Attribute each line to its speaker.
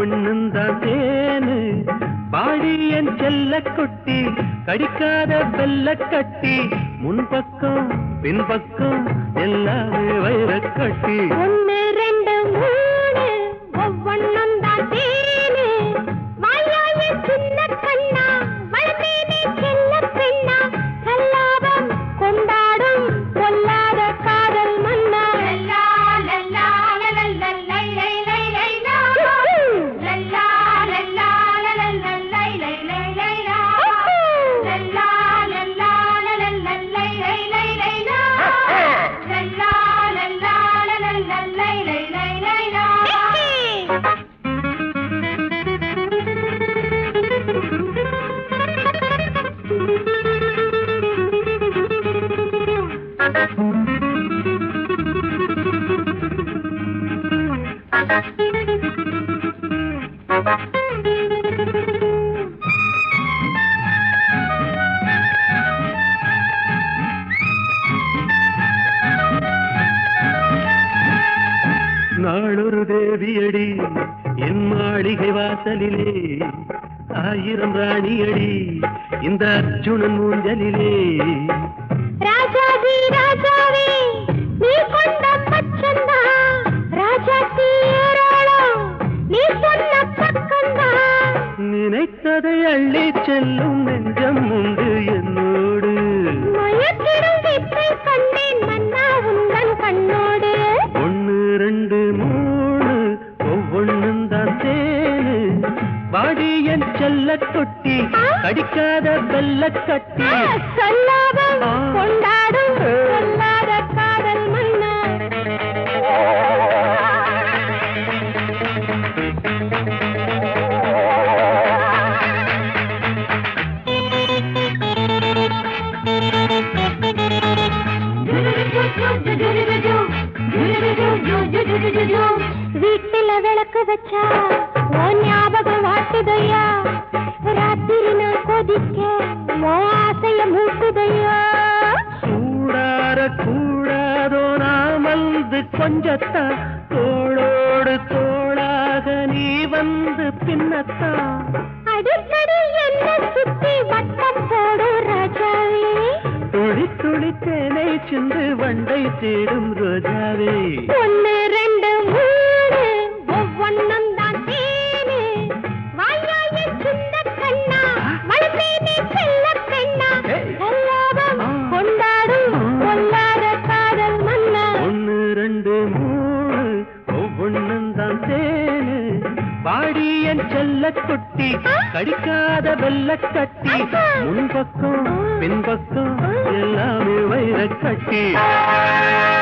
Speaker 1: ஒவ்வொன்னுந்தான் தேனு பாடி என் செல்ல குட்டி கடிக்காத வெல்ல கட்டி முன்பக்கம் பின்பக்கம் எல்லாமே வைர கட்டி
Speaker 2: 1 2 3 ஒவ்வொன்னுந்தான் தேனு வாயாய சின்ன கண்ணா வளர்ந்தேனே செல்ல பெண்ணா சல்லாபம் கொண்டாடும் பொல்லாத காதல் மன்னா லல்லா லல்லா லல்லா லை லை லை லை லா லல்லா லல்லா லல்லா லை லை லை லை லா லல்லா லல்லா லல்லா லை லை லை லை லா லல்லா லல்லா லல்லா லை லை லை லை லா
Speaker 1: நாளொரு தேவியடி என் மாளிகை வாசலிலே 1000 ராணியடி இந்த அர்ஜுனன் மூஞ்சலிலே
Speaker 2: ராஜாஜி ராஜாவே நீ கொண்ட பச்சந்தா ராஜாத்தி ஏராளம் நீ சொன்ன பக்கந்தா
Speaker 1: நினைத்ததை அள்ளி செல்லும் நெஞ்சம் உண்டு என்னோடு
Speaker 2: மயக்கிடும் வித்தை கண்டேன் மன்னா உந்தன் கண்ணோடு
Speaker 1: 1 2 3 ஒவ்வொன்னுந்தான் தேனு பாடி என் செல்ல தொட்டி கடிக்காத வெல்ல கட்டி
Speaker 2: சொல்லாதம் கொண்டாடும் சொல்லாத காதல் மன்னா வீட்டில விளக்கு வச்சா ஓ ஞாபகம் வாட்டுதையா ராத்திரி நான் கொதிக்க ஓ ஆசைய மூட்டுதையா
Speaker 1: சூடார கூடாதோ நான் வந்து கொஞ்சத்தா தோளோடு தோளாக நீ வந்து பின்னத்தா
Speaker 2: அடிக்கடி என்ன சுத்தி வட்டம் போடு ராஜாவே
Speaker 1: துளி துளி தேனை சிந்து வண்டை தேடும் ரோஜாவே
Speaker 2: 1 2 3 ஒவ்வொன்னும் தான் தேனு வாயாய சின்ன கண்ணா வளர்ந்தேனே செல்ல பெண்ணா சல்லாபம் கொண்டாடும் பொல்லாத காதல் மன்னா
Speaker 1: 1 2 3 ஒவ்வொன்னுந்தான் தேனு பாடி என் செல்ல குட்டி கடிக்காத வெல்ல கட்டி முன்பக்கம் பின்பக்கம் எல்லாமே வைர கட்டி